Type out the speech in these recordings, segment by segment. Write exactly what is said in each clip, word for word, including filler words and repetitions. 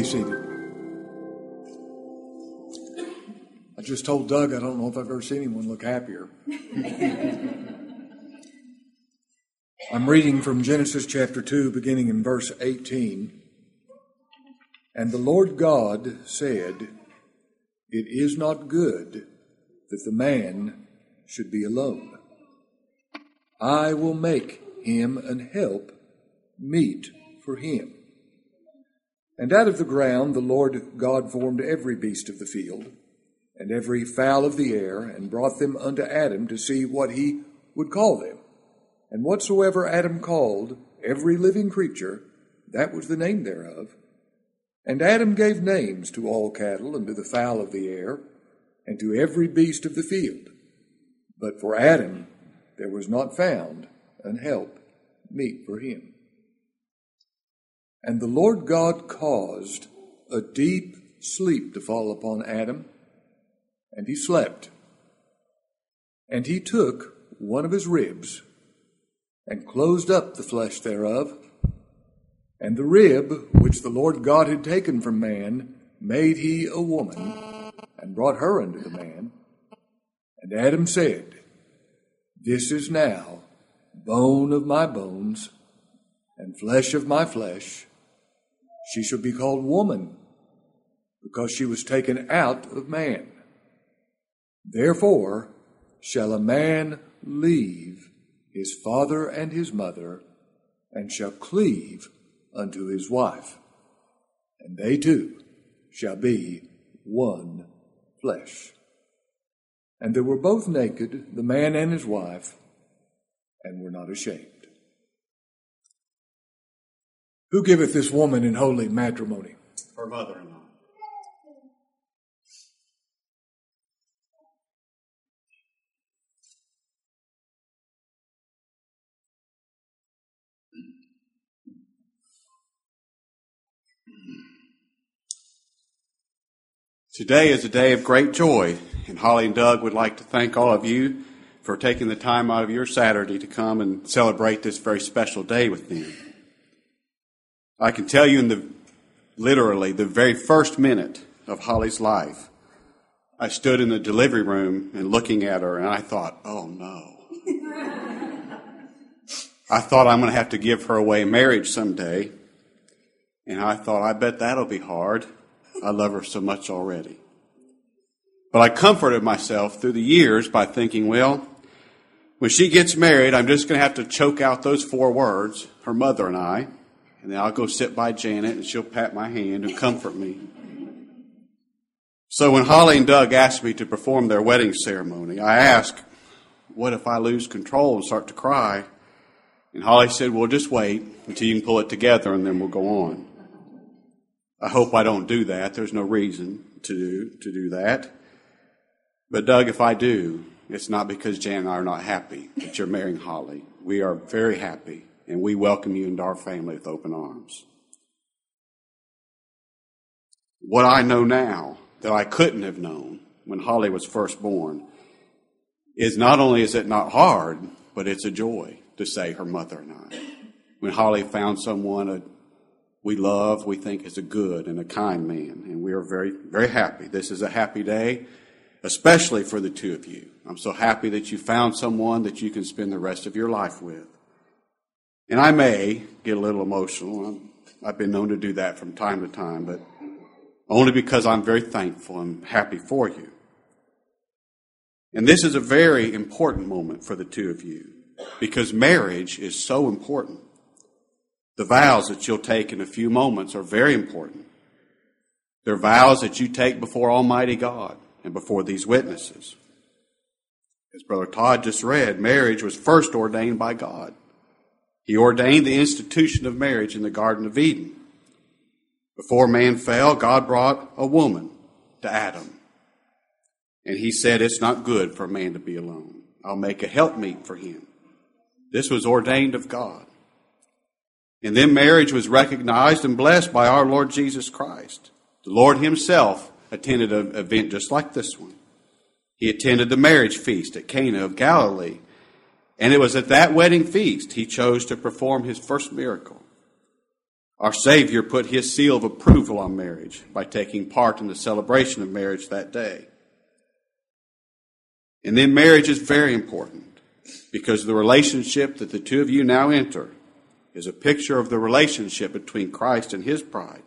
seated. I just told Doug I don't know if I've ever seen anyone look happier. I'm reading from Genesis chapter two, beginning in verse eighteen. And the Lord God said, "It is not good that the man should be alone. I will make him an help meet for him." And out of the ground the Lord God formed every beast of the field, and every fowl of the air, and brought them unto Adam to see what he would call them. And whatsoever Adam called every living creature, that was the name thereof. And Adam gave names to all cattle, and to the fowl of the air, and to every beast of the field. But for Adam there was not found an help meet for him. And the Lord God caused a deep sleep to fall upon Adam, and he slept. And he took one of his ribs, and closed up the flesh thereof, and the rib which the Lord God had taken from man made he a woman, and brought her unto the man. And Adam said, "This is now bone of my bones, and flesh of my flesh. She shall be called woman, because she was taken out of man. Therefore shall a man leave his father and his mother, and shall cleave unto his wife, and they two shall be one flesh. And they were both naked, the man and his wife, and were not ashamed." Who giveth this woman in holy matrimony? Her mother-in-law. Today is a day of great joy, and Holly and Doug would like to thank all of you for taking the time out of your Saturday to come and celebrate this very special day with them. I can tell you in the, literally, the very first minute of Holly's life, I stood in the delivery room and looking at her, and I thought, oh no. I thought I'm going to have to give her away in marriage someday, and I thought, I bet that'll be hard. I love her so much already. But I comforted myself through the years by thinking, well, when she gets married, I'm just going to have to choke out those four words, her mother and I, and then I'll go sit by Janet and she'll pat my hand and comfort me. So when Holly and Doug asked me to perform their wedding ceremony, I asked, what if I lose control and start to cry? And Holly said, well, just wait until you can pull it together and then we'll go on. I hope I don't do that. There's no reason to do, to do that. But Doug, if I do, it's not because Jan and I are not happy that you're marrying Holly. We are very happy, and we welcome you into our family with open arms. What I know now that I couldn't have known when Holly was first born is not only is it not hard, but it's a joy to say her mother and I. When Holly found someone a, we love, we think is a good and a kind man, and we are very, very happy. This is a happy day, especially for the two of you. I'm so happy that you found someone that you can spend the rest of your life with. And I may get a little emotional. I'm, I've been known to do that from time to time, but only because I'm very thankful and happy for you. And this is a very important moment for the two of you, because marriage is so important. The vows that you'll take in a few moments are very important. They're vows that you take before Almighty God and before these witnesses. As Brother Todd just read, marriage was first ordained by God. He ordained the institution of marriage in the Garden of Eden. Before man fell, God brought a woman to Adam. And he said, it's not good for a man to be alone. I'll make a helpmeet for him. This was ordained of God. And then marriage was recognized and blessed by our Lord Jesus Christ. The Lord himself attended an event just like this one. He attended the marriage feast at Cana of Galilee. And it was at that wedding feast he chose to perform his first miracle. Our Savior put his seal of approval on marriage by taking part in the celebration of marriage that day. And then marriage is very important because the relationship that the two of you now enter is a picture of the relationship between Christ and his bride.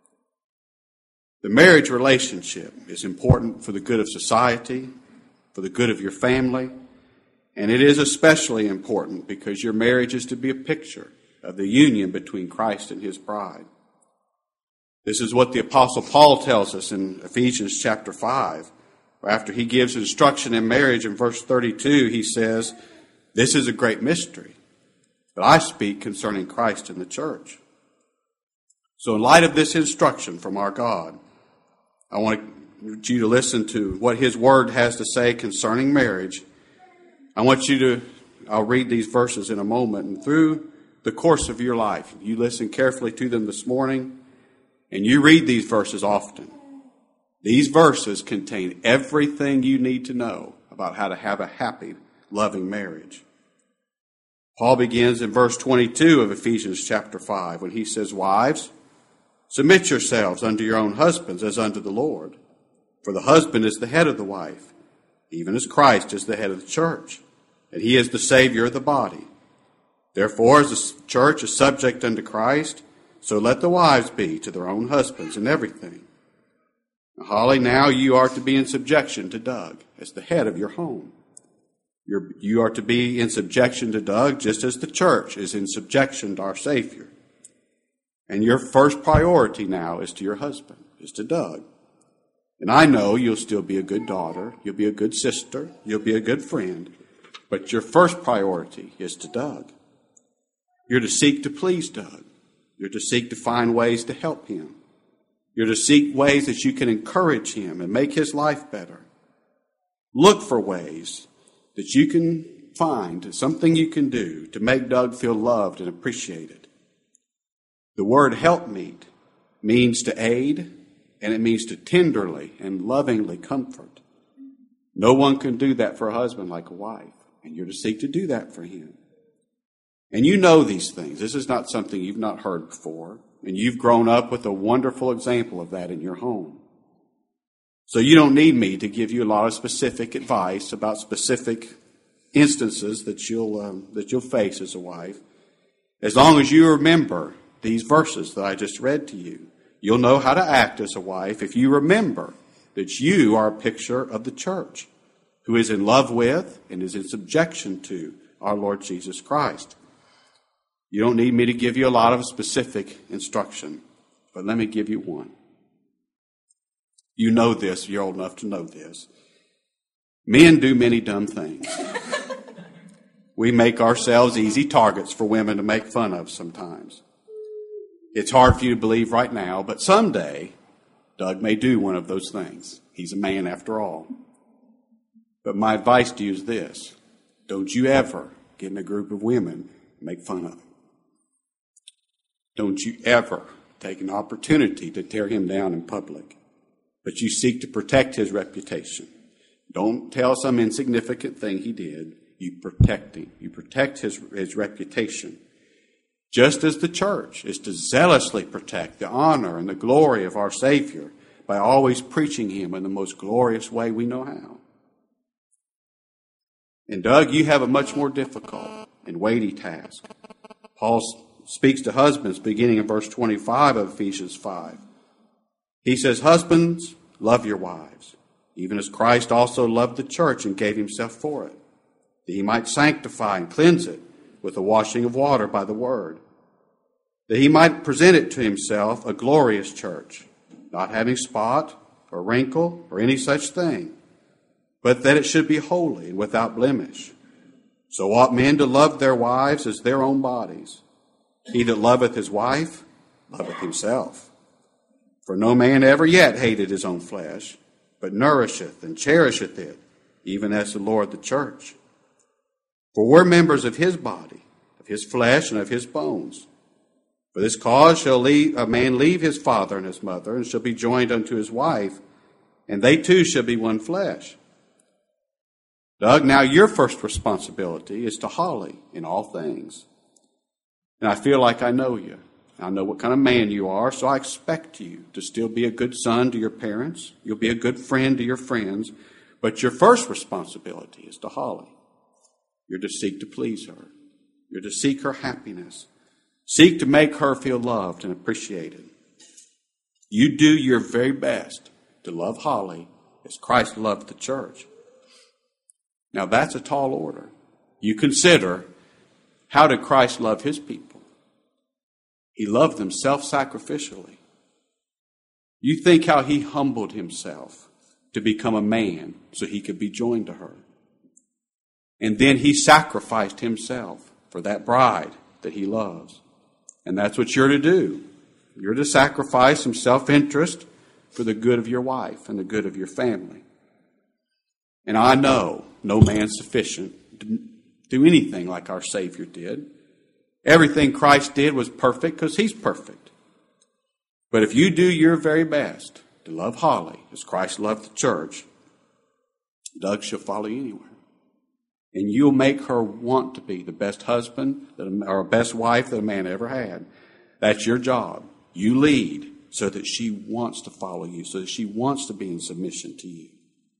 The marriage relationship is important for the good of society, for the good of your family, and it is especially important because your marriage is to be a picture of the union between Christ and his bride. This is what the Apostle Paul tells us in Ephesians chapter five. After he gives instruction in marriage in verse thirty-two, he says, "This is a great mystery, but I speak concerning Christ and the church." So in light of this instruction from our God, I want you to listen to what his word has to say concerning marriage. I want you to, I'll read these verses in a moment, and through the course of your life, you listen carefully to them this morning, and you read these verses often. These verses contain everything you need to know about how to have a happy, loving marriage. Paul begins in verse twenty-two of Ephesians chapter five when he says, "Wives, submit yourselves unto your own husbands as unto the Lord. For the husband is the head of the wife, even as Christ is the head of the church, and he is the Savior of the body. Therefore, as the church is subject unto Christ, so let the wives be to their own husbands in everything. Now, Holly, now you are to be in subjection to Doug as the head of your home. You're, you are to be in subjection to Doug just as the church is in subjection to our Savior. And your first priority now is to your husband, is to Doug. And I know you'll still be a good daughter, you'll be a good sister, you'll be a good friend, but your first priority is to Doug. You're to seek to please Doug. You're to seek to find ways to help him. You're to seek ways that you can encourage him and make his life better. Look for ways that you can find something you can do to make Doug feel loved and appreciated. The word helpmeet means to aid, and it means to tenderly and lovingly comfort. No one can do that for a husband like a wife, and you're to seek to do that for him. And you know these things. This is not something you've not heard before, and you've grown up with a wonderful example of that in your home. So you don't need me to give you a lot of specific advice about specific instances that you'll um, that you'll face as a wife. As long as you remember these verses that I just read to you, you'll know how to act as a wife if you remember that you are a picture of the church, who is in love with and is in subjection to our Lord Jesus Christ. You don't need me to give you a lot of specific instruction, but let me give you one. You know this, you're old enough to know this. Men do many dumb things. We make ourselves easy targets for women to make fun of sometimes. It's hard for you to believe right now, but someday Doug may do one of those things. He's a man after all. But my advice to you is this. Don't you ever get in a group of women and make fun of him. Don't you ever take an opportunity to tear him down in public, but you seek to protect his reputation. Don't tell some insignificant thing he did. You protect him. You protect his, his reputation. Just as the church is to zealously protect the honor and the glory of our Savior by always preaching him in the most glorious way we know how. And Doug, you have a much more difficult and weighty task. Paul speaks to husbands beginning in verse twenty-five of Ephesians five. He says, "Husbands, love your wives, even as Christ also loved the church and gave himself for it, that he might sanctify and cleanse it with the washing of water by the word, that he might present it to himself a glorious church, not having spot or wrinkle or any such thing, but that it should be holy and without blemish. So ought men to love their wives as their own bodies. He that loveth his wife loveth himself. For no man ever yet hated his own flesh, but nourisheth and cherisheth it, even as the Lord the church. For we're members of his body, of his flesh, and of his bones. For this cause shall leave, a man leave his father and his mother, and shall be joined unto his wife, and they two shall be one flesh." Doug, now your first responsibility is to Holly in all things. And I feel like I know you. I know what kind of man you are, so I expect you to still be a good son to your parents. You'll be a good friend to your friends. But your first responsibility is to Holly. You're to seek to please her. You're to seek her happiness. Seek to make her feel loved and appreciated. You do your very best to love Holly as Christ loved the church. Now that's a tall order. You consider, how did Christ love his people? He loved them self-sacrificially. You think how he humbled himself to become a man so he could be joined to her. And then he sacrificed himself for that bride that he loves. And that's what you're to do. You're to sacrifice some self-interest for the good of your wife and the good of your family. And I know no man's sufficient to do anything like our Savior did. Everything Christ did was perfect because he's perfect. But if you do your very best to love Holly as Christ loved the church, Doug shall follow you anywhere. And you'll make her want to be the best husband that a, or best wife that a man ever had. That's your job. You lead so that she wants to follow you, so that she wants to be in submission to you.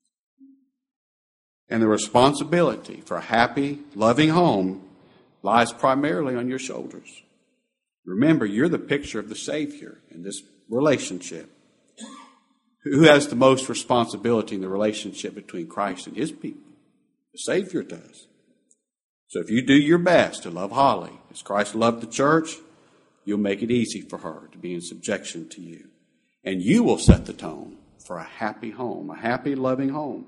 And the responsibility for a happy, loving home lies primarily on your shoulders. Remember, you're the picture of the Savior in this relationship. Who has the most responsibility in the relationship between Christ and his people? The Savior does. So if you do your best to love Holly as Christ loved the church, you'll make it easy for her to be in subjection to you. And you will set the tone for a happy home, a happy, loving home.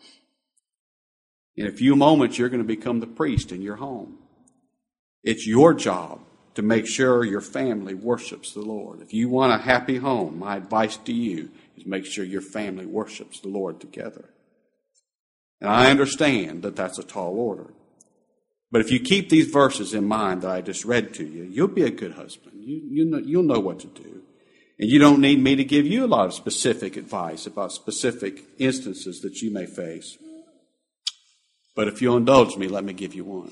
In a few moments, you're going to become the priest in your home. It's your job to make sure your family worships the Lord. If you want a happy home, my advice to you is make sure your family worships the Lord together. And I understand that that's a tall order. But if you keep these verses in mind that I just read to you, you'll be a good husband. You, you know, you'll know what to do. And you don't need me to give you a lot of specific advice about specific instances that you may face. But if you'll indulge me, let me give you one.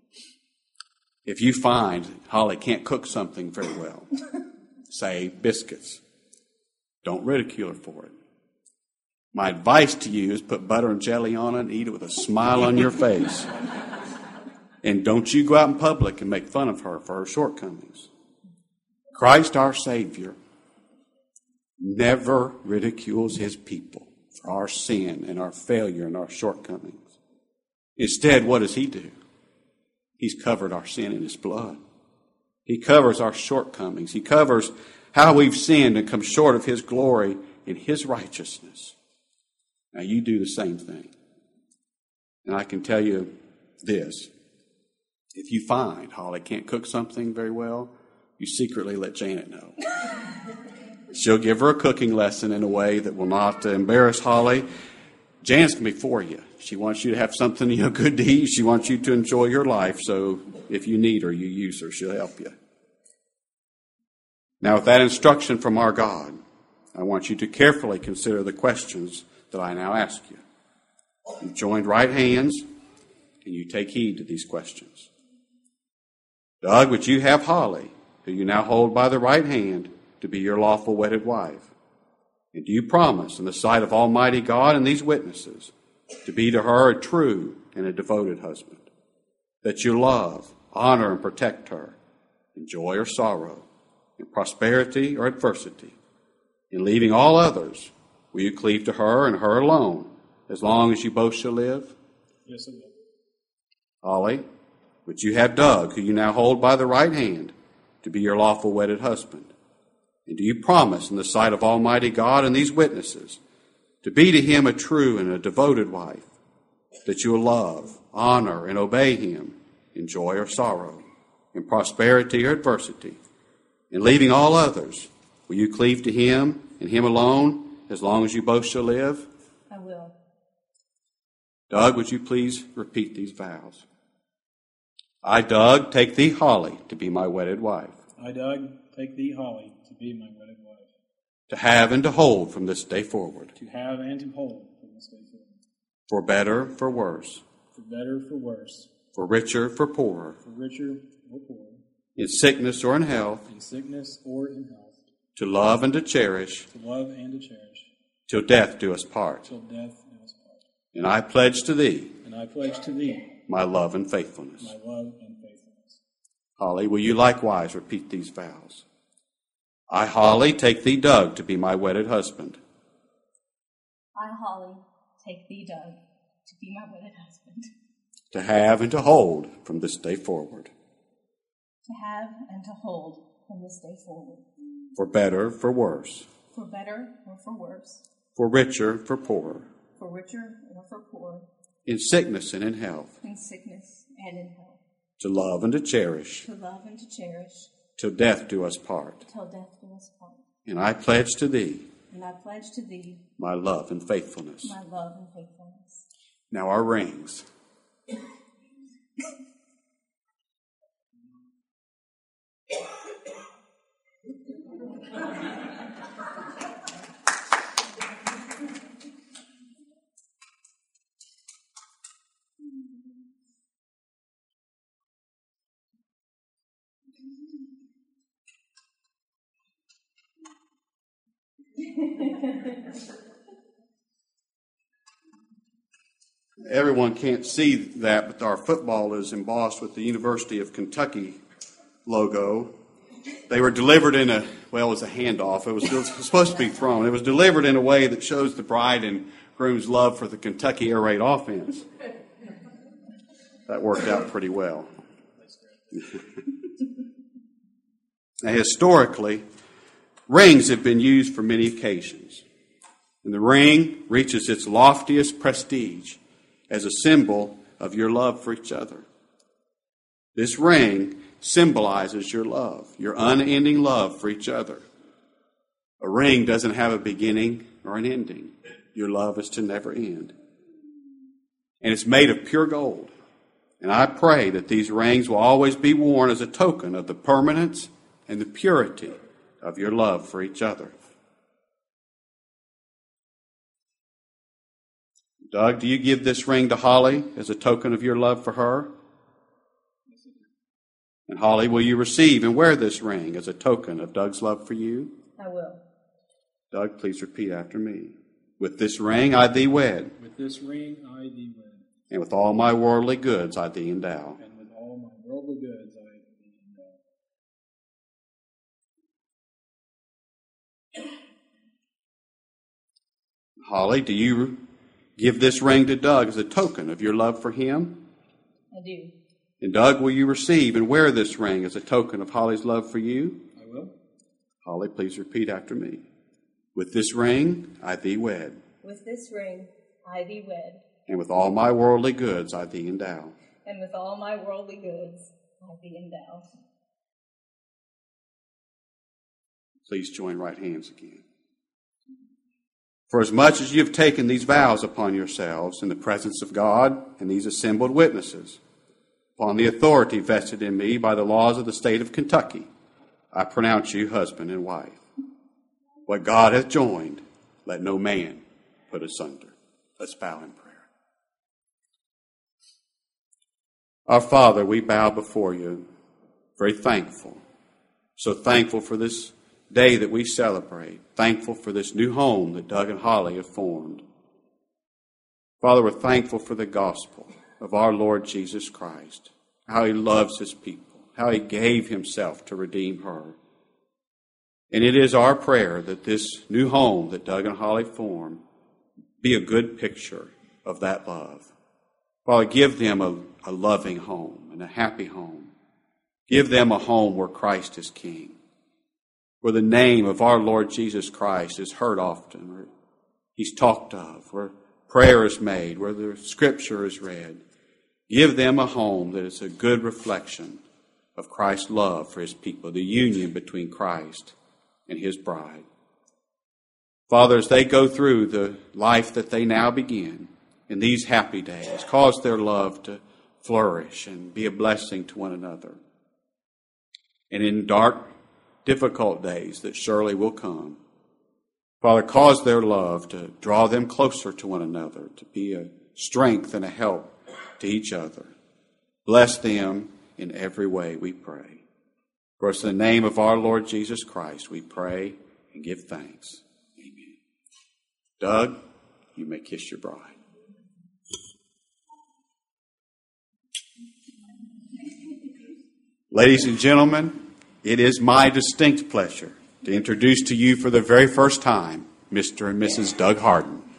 If you find Holly can't cook something very well, say biscuits, don't ridicule her for it. My advice to you is put butter and jelly on it and eat it with a smile on your face. And don't you go out in public and make fun of her for her shortcomings. Christ our Savior never ridicules his people for our sin and our failure and our shortcomings. Instead, what does he do? He's covered our sin in his blood. He covers our shortcomings. He covers how we've sinned and come short of his glory in his righteousness. Now you do the same thing. And I can tell you this. If you find Holly can't cook something very well, you secretly let Janet know. She'll give her a cooking lesson in a way that will not embarrass Holly. Janet's going to be for you. She wants you to have something, you know, good to eat. She wants you to enjoy your life. So if you need her, you use her. She'll help you. Now, with that instruction from our God, I want you to carefully consider the questions that I now ask you. You joined right hands, and you take heed to these questions. Doug, would you have Holly, who you now hold by the right hand, to be your lawful wedded wife? And do you promise in the sight of Almighty God and these witnesses to be to her a true and a devoted husband, that you love, honor, and protect her in joy or sorrow, in prosperity or adversity, in leaving all others? Will you cleave to her and her alone as long as you both shall live? Yes, I will. Holly, would you have Doug, who you now hold by the right hand, to be your lawful wedded husband? And do you promise in the sight of Almighty God and these witnesses to be to him a true and a devoted wife, that you will love, honor, and obey him in joy or sorrow, in prosperity or adversity, in leaving all others? Will you cleave to him and him alone as long as you both shall live? I will. Doug, would you please repeat these vows? I, Doug, take thee, Holly, to be my wedded wife. I, Doug, take thee, Holly, to be my wedded wife. To have and to hold from this day forward. To have and to hold from this day forward. For better, for worse. For better, for worse. For richer, for poorer. For richer or poorer. in sickness or in health, in sickness or in health, to love and to cherish, to love and to cherish, till death do us part. till death do us part. And I pledge to thee And I pledge to thee my love and faithfulness. my love and faithfulness. Holly, will you likewise repeat these vows? I, Holly, take thee, Doug, to be my wedded husband. I, Holly, take thee, Doug, to be my wedded husband. To have and to hold from this day forward. To have and to hold from this day forward. For better, for worse. For better or for worse. For richer, for poorer. For richer or for poor. In sickness and in health. In sickness and in health. To love and to cherish. To love and to cherish. Till death do us part. Till death do us part. And I pledge to thee And I pledge to thee my love and faithfulness. my love and faithfulness. Now our rings. Everyone can't see that, but our football is embossed with the University of Kentucky logo. They were delivered in a, well, it was a handoff. It was, it was supposed to be thrown. It was delivered in a way that shows the bride and groom's love for the Kentucky Air Raid offense. That worked out pretty well. Now, historically, rings have been used for many occasions. And the ring reaches its loftiest prestige as a symbol of your love for each other. This ring symbolizes your love, your unending love for each other. A ring doesn't have a beginning or an ending. Your love is to never end. And it's made of pure gold. And I pray that these rings will always be worn as a token of the permanence and the purity of your love for each other. Doug, do you give this ring to Holly as a token of your love for her? And Holly, will you receive and wear this ring as a token of Doug's love for you? I will. Doug, please repeat after me. With this ring I thee wed, With this ring I thee wed, and with all my worldly goods I thee endow. and with all my worldly goods I thee endow. Holly, do you give this ring to Doug as a token of your love for him? I do. And Doug, will you receive and wear this ring as a token of Holly's love for you? I will. Holly, please repeat after me. With this ring I thee wed, With this ring I thee wed, and with all my worldly goods I thee endow. and with all my worldly goods I thee endow. Please join right hands again. For as much as you have taken these vows upon yourselves in the presence of God and these assembled witnesses, upon the authority vested in me by the laws of the state of Kentucky, I pronounce you husband and wife. What God hath joined, let no man put asunder. Let's bow in prayer. Our Father, we bow before you, very thankful, so thankful for this day that we celebrate, thankful for this new home that Doug and Holly have formed. Father, we're thankful for the gospel of our Lord Jesus Christ, how he loves his people, how he gave himself to redeem her. And it is our prayer that this new home that Doug and Holly form be a good picture of that love. Father, give them a, a loving home and a happy home. Give them a home where Christ is King, where the name of our Lord Jesus Christ is heard often, where he's talked of, where prayer is made, where the scripture is read. Give them a home that is a good reflection of Christ's love for his people, the union between Christ and his bride. Father, as they go through the life that they now begin in these happy days, cause their love to flourish and be a blessing to one another. And in dark, difficult days that surely will come, Father, cause their love to draw them closer to one another, to be a strength and a help to each other. Bless them in every way, we pray. For it's in the name of our Lord Jesus Christ we pray and give thanks. Amen. Doug, you may kiss your bride. Ladies and gentlemen, it is my distinct pleasure to introduce to you for the very first time Mister and Missus Doug Harden.